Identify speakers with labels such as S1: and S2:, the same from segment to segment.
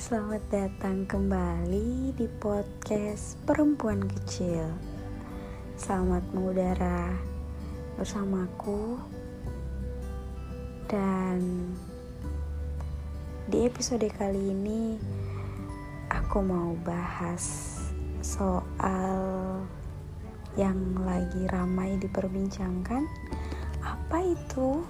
S1: Selamat datang kembali di podcast Perempuan Kecil. Selamat mengudara bersamaku. Dan di episode kali ini aku mau bahas soal yang lagi ramai diperbincangkan. Apa itu?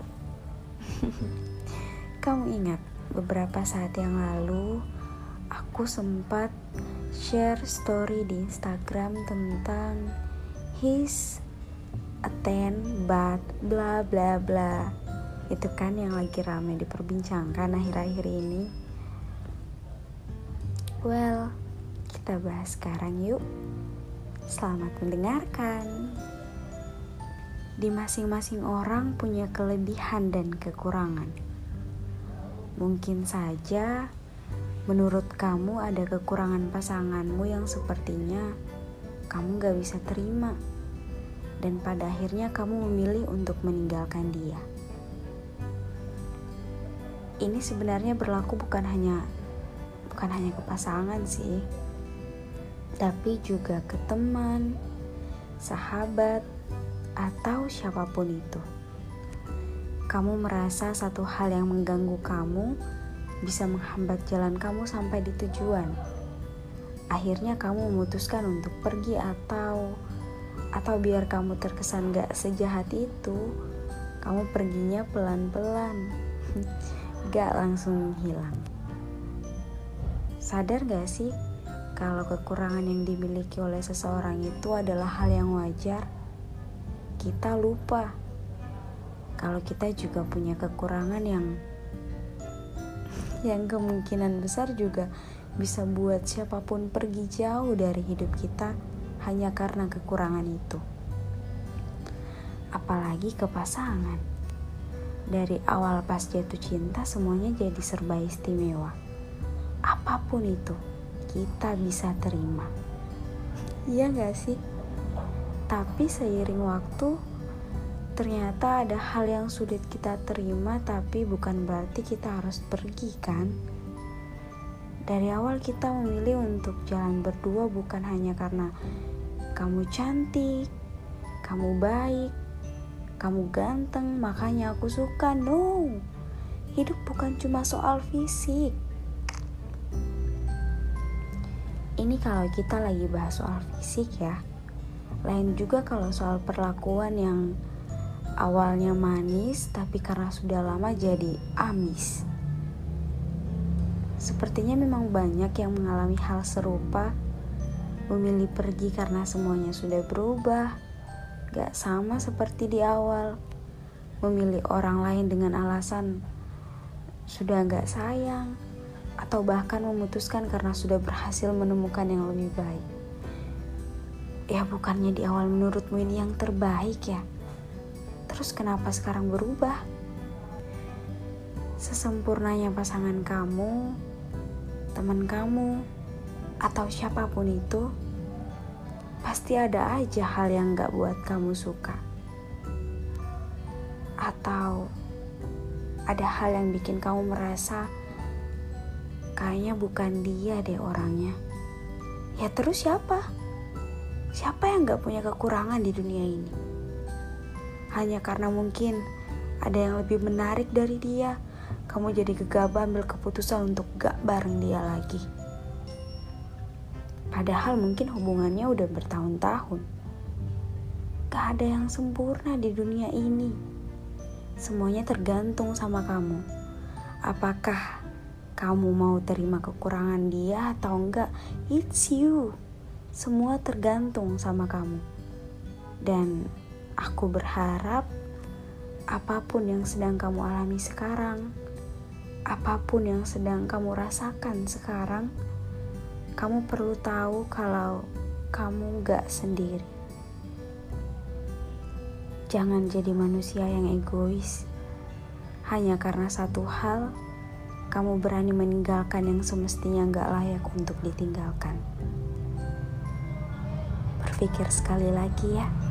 S1: Kamu ingat beberapa saat yang lalu aku sempat share story di Instagram tentang he's a 10 but bla bla bla. Itu kan yang lagi ramai diperbincangkan akhir-akhir ini. Well, kita bahas sekarang yuk. Selamat mendengarkan. Di masing-masing orang punya kelebihan dan kekurangan. Mungkin saja menurut kamu ada kekurangan pasanganmu yang sepertinya kamu gak bisa terima, dan pada akhirnya kamu memilih untuk meninggalkan dia. Ini sebenarnya berlaku bukan hanya ke pasangan sih, tapi juga ke teman, sahabat, atau siapapun itu. Kamu merasa satu hal yang mengganggu kamu bisa menghambat jalan kamu sampai di tujuan. Akhirnya kamu memutuskan untuk pergi atau biar kamu terkesan gak sejahat itu, kamu perginya pelan-pelan, gak langsung menghilang. Sadar gak sih kalau kekurangan yang dimiliki oleh seseorang itu adalah hal yang wajar? Kita lupa kalau kita juga punya kekurangan yang kemungkinan besar juga bisa buat siapapun pergi jauh dari hidup kita hanya karena kekurangan itu. Apalagi ke pasangan. Dari awal pas jatuh cinta semuanya jadi serba istimewa. Apapun itu kita bisa terima. Iya gak sih? Tapi seiring waktu ternyata ada hal yang sulit kita terima, tapi bukan berarti kita harus pergi kan? Dari awal kita memilih untuk jalan berdua bukan hanya karena kamu cantik, kamu baik, kamu ganteng, makanya aku suka. No, hidup bukan cuma soal fisik. Ini kalau kita lagi bahas soal fisik ya. Lain juga kalau soal perlakuan yang awalnya manis, tapi karena sudah lama jadi amis. Sepertinya memang banyak yang mengalami hal serupa, memilih pergi karena semuanya sudah berubah, gak sama seperti di awal. Memilih orang lain dengan alasan sudah gak sayang, atau bahkan memutuskan karena sudah berhasil menemukan yang lebih baik. Ya bukannya di awal menurutmu ini yang terbaik ya? Terus kenapa sekarang berubah? Sesempurnanya pasangan kamu, teman kamu, atau siapapun itu, pasti ada aja hal yang gak buat kamu suka. Atau ada hal yang bikin kamu merasa kayaknya bukan dia deh orangnya. Ya terus siapa? Siapa yang gak punya kekurangan di dunia ini? Hanya karena mungkin ada yang lebih menarik dari dia, kamu jadi gegabah ambil keputusan untuk gak bareng dia lagi. Padahal mungkin hubungannya udah bertahun-tahun. Gak ada yang sempurna di dunia ini. Semuanya tergantung sama kamu. Apakah kamu mau terima kekurangan dia atau enggak? It's you. Semua tergantung sama kamu. Dan aku berharap apapun yang sedang kamu alami sekarang, apapun yang sedang kamu rasakan sekarang, kamu perlu tahu kalau kamu gak sendiri. Jangan jadi manusia yang egois. Hanya karena satu hal, kamu berani meninggalkan yang semestinya gak layak untuk ditinggalkan. Berpikir sekali lagi ya.